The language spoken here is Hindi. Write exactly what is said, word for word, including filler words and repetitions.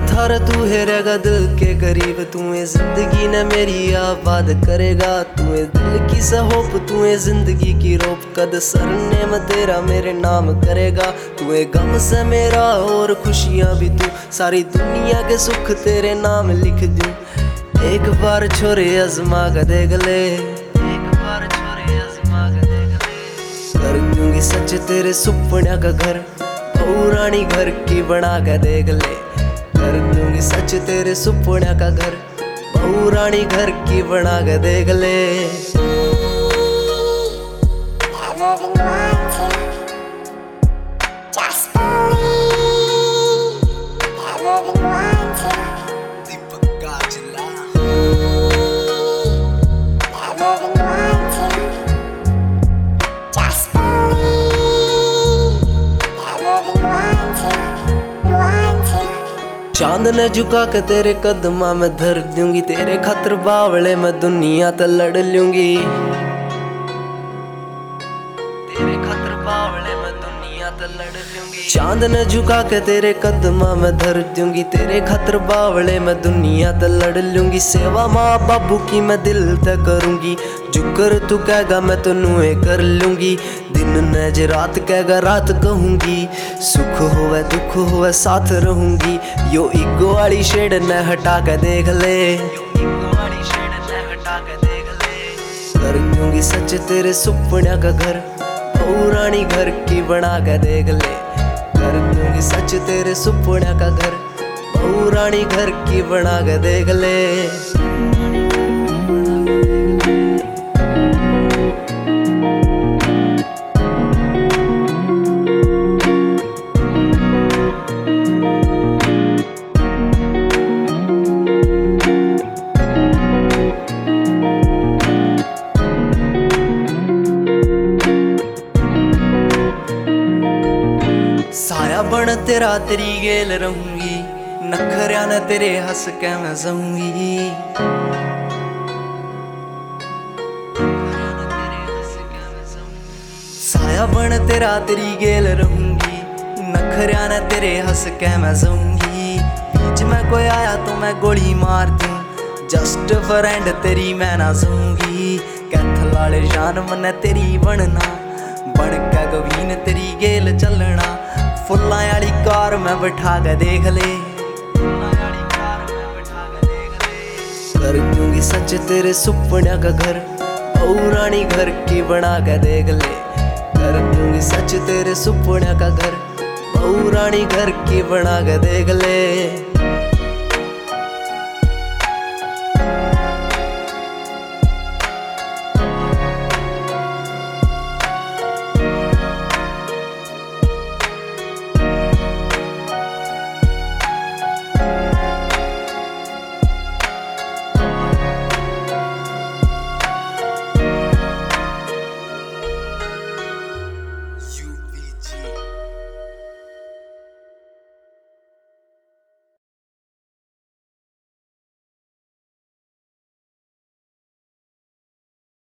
थारा तू है रहेगा दिल के करीब, तुम्हें जिंदगी ने मेरी आबाद करेगा। तुम्हें दिल की सहोप, तुम्हें जिंदगी की रोप, कद सरने में तेरा मेरे नाम करेगा। तुम्हें गम से मेरा और खुशियाँ भी तू, सारी दुनिया के सुख तेरे नाम लिख दूं। एक बार छोरे आजमा कर देख ले, एक बार छोरे आजमा कर देख ले। कर दूंगी सच तेरे सुपने का घर, बहू रानी घर की बना कर देख ले। कर दूंगी सच तेरे सुपने का घर, बहू रानी घर की बना कर देख ले। चांद ने झुका के तेरे कदमा में धर दूंगी, तेरे खातिर बावले में दुनिया तो लड़ लूंगी। तेरे खातिर बावले में दुनिया तो लड़ लूंगी। चांद ने झुका के तेरे कदमा में धर दूंगी, तेरे खातिर बावले में दुनिया तो लड़ लूंगी। सेवा माँ बाबू की मैं दिल तक करूंगी, जुकर तू कहेगा मैं तो नुए कर लूंगी। दिन न जे रात कहेगा रात कहूंगी, सुख होवे दुख होवे साथ रहूंगी। यो ईगो वाली शेड न हटा के देख ले, ईगो वाली शेड न हटा के देख ले। कर दूंगी सच तेरे सुपने का घर, बहू रानी घर की बना के देख ले। कर दूंगी सच तेरे सुपने का घर, बहू रानी घर की बना के देख ले। साया बन तेरा तेरी गेल रहूंगी, नखरिया न तेरे हंस के मैं जाऊंगी। साया बन तेरा तेरी गेल रहूंगी, नखरिया न तेरे हंस के मैं जाऊंगी। बीच में कोई आया तो मैं गोली मार दूं, जस्ट फ्रेंड तेरी मैं ना जाऊंगी। कैथल वाले जान मन तेरी बनना, बन के गवीन तेरी गेल चलना। फुल्लां वाली कार में बैठा के देख ले, कर दूंगी सच तेरे सुपने का घर, बहू रानी घर की बना के देख ले। कर दूंगी सच तेरे सुपने का घर, बहू रानी घर की बना के देख ले।